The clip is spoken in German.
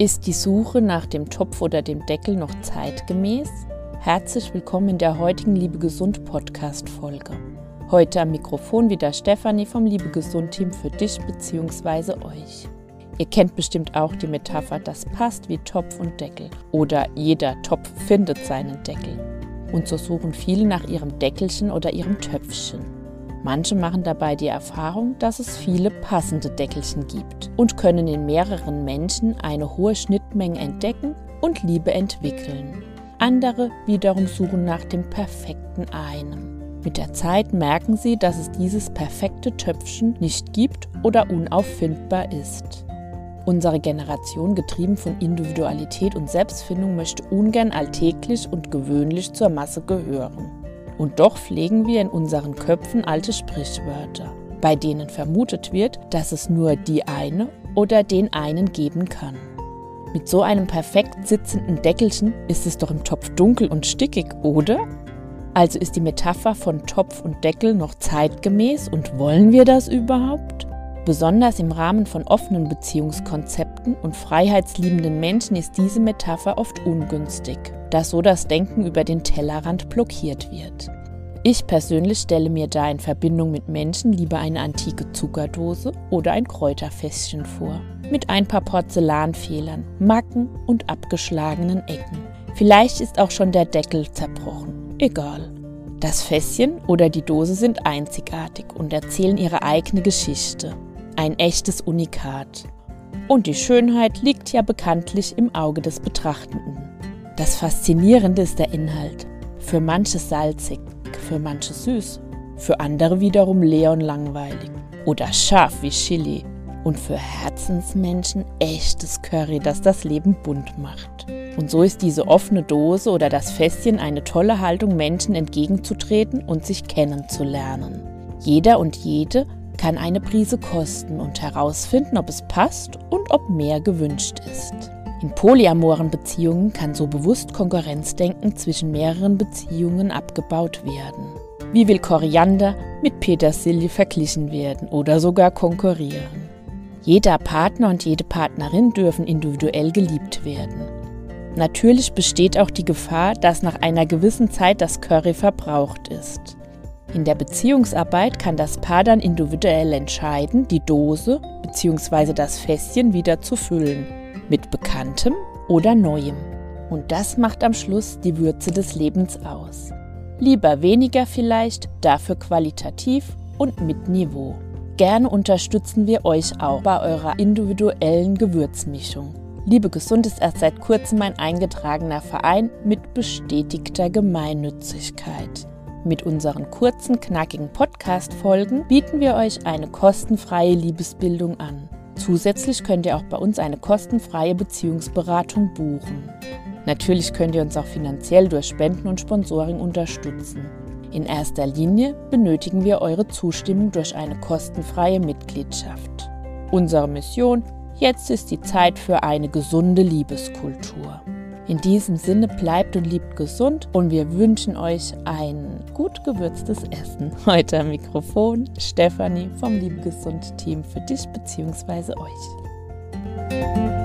Ist die Suche nach dem Topf oder dem Deckel noch zeitgemäß? Herzlich willkommen in der heutigen Liebe Gesund Podcast-Folge. Heute am Mikrofon wieder Stefanie vom Liebe Gesund Team für dich bzw. euch. Ihr kennt bestimmt auch die Metapher, das passt wie Topf und Deckel oder jeder Topf findet seinen Deckel. Und so suchen viele nach ihrem Deckelchen oder ihrem Töpfchen. Manche machen dabei die Erfahrung, dass es viele passende Deckelchen gibt und können in mehreren Menschen eine hohe Schnittmenge entdecken und Liebe entwickeln. Andere wiederum suchen nach dem perfekten einen. Mit der Zeit merken sie, dass es dieses perfekte Töpfchen nicht gibt oder unauffindbar ist. Unsere Generation, getrieben von Individualität und Selbstfindung, möchte ungern alltäglich und gewöhnlich zur Masse gehören. Und doch pflegen wir in unseren Köpfen alte Sprichwörter, bei denen vermutet wird, dass es nur die eine oder den einen geben kann. Mit so einem perfekt sitzenden Deckelchen ist es doch im Topf dunkel und stickig, oder? Also ist die Metapher von Topf und Deckel noch zeitgemäß und wollen wir das überhaupt? Besonders im Rahmen von offenen Beziehungskonzepten und freiheitsliebenden Menschen ist diese Metapher oft ungünstig, da so das Denken über den Tellerrand blockiert wird. Ich persönlich stelle mir da in Verbindung mit Menschen lieber eine antike Zuckerdose oder ein Kräuterfässchen vor, mit ein paar Porzellanfehlern, Macken und abgeschlagenen Ecken. Vielleicht ist auch schon der Deckel zerbrochen, egal. Das Fässchen oder die Dose sind einzigartig und erzählen ihre eigene Geschichte. Ein echtes Unikat. Und die Schönheit liegt ja bekanntlich im Auge des Betrachtenden. Das Faszinierende ist der Inhalt. Für manche salzig, für manche süß, für andere wiederum leer und langweilig. Oder scharf wie Chili. Und für Herzensmenschen echtes Curry, das das Leben bunt macht. Und so ist diese offene Dose oder das Fässchen eine tolle Haltung, Menschen entgegenzutreten und sich kennenzulernen. Jeder und jede kann eine Prise kosten und herausfinden, ob es passt und ob mehr gewünscht ist. In polyamoren Beziehungen kann so bewusst Konkurrenzdenken zwischen mehreren Beziehungen abgebaut werden. Wie will Koriander mit Petersilie verglichen werden oder sogar konkurrieren? Jeder Partner und jede Partnerin dürfen individuell geliebt werden. Natürlich besteht auch die Gefahr, dass nach einer gewissen Zeit das Curry verbraucht ist. In der Beziehungsarbeit kann das Paar dann individuell entscheiden, die Dose bzw. das Fässchen wieder zu füllen, mit Bekanntem oder Neuem. Und das macht am Schluss die Würze des Lebens aus. Lieber weniger vielleicht, dafür qualitativ und mit Niveau. Gerne unterstützen wir euch auch bei eurer individuellen Gewürzmischung. Liebe Gesund ist erst seit kurzem ein eingetragener Verein mit bestätigter Gemeinnützigkeit. Mit unseren kurzen, knackigen Podcast-Folgen bieten wir euch eine kostenfreie Liebesbildung an. Zusätzlich könnt ihr auch bei uns eine kostenfreie Beziehungsberatung buchen. Natürlich könnt ihr uns auch finanziell durch Spenden und Sponsoring unterstützen. In erster Linie benötigen wir eure Zustimmung durch eine kostenfreie Mitgliedschaft. Unsere Mission: Jetzt ist die Zeit für eine gesunde Liebeskultur. In diesem Sinne bleibt und liebt gesund und wir wünschen euch ein gut gewürztes Essen. Heute am Mikrofon Stefanie vom Liebe Gesund Team für dich bzw. euch.